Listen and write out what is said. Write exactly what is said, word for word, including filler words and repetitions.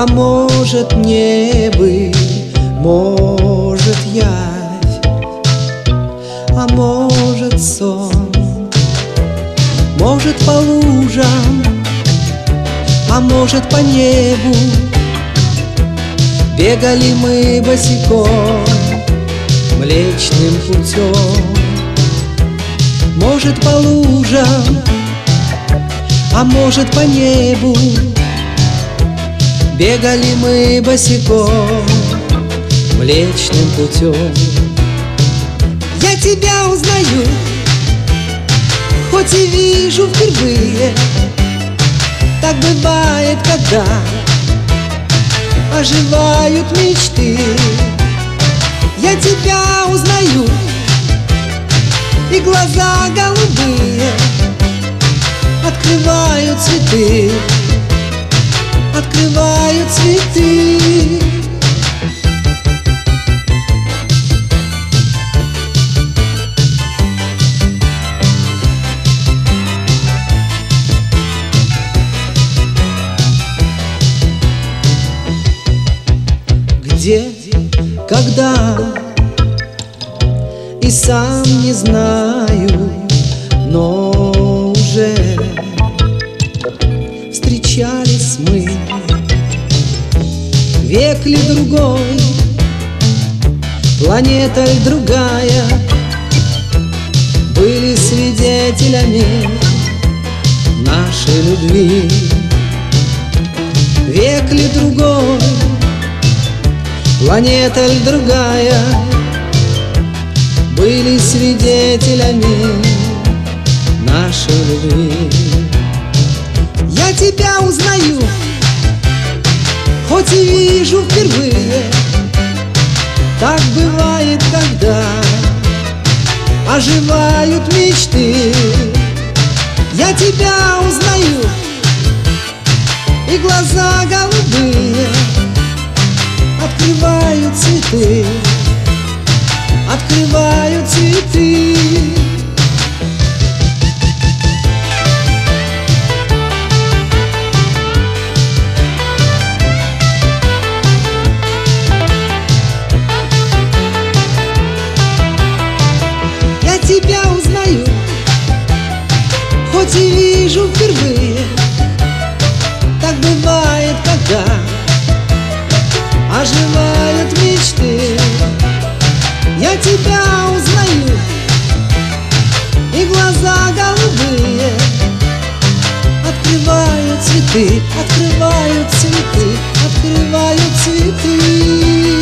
А может не быть, может явь, а может сон, может по лужам, а может по небу. Бегали мы босиком Млечным путем. Может по лужам, а может по небу. Бегали мы босиком Млечным путем. Я тебя узнаю, хоть и вижу впервые. Так бывает, когда оживают мечты. Я тебя узнаю, и глаза голубые открывают цветы, открывают цветы. Где, когда, и сам не знаю, но уже встречались мы. Век ли другой, планета ли другая, были свидетелями нашей любви. Век ли другой, планета ли другая, были свидетелями нашей любви. Я тебя узнаю, хоть и вижу впервые. Так бывает, когда оживают мечты. Я тебя узнаю, и глаза голубые открывают цветы, открывают цветы. Я тебя узнаю, хоть и вижу впервые. Так бывает, когда оживают мечты. Я тебя узнаю, и глаза голубые открывают цветы, открывают цветы, открывают цветы.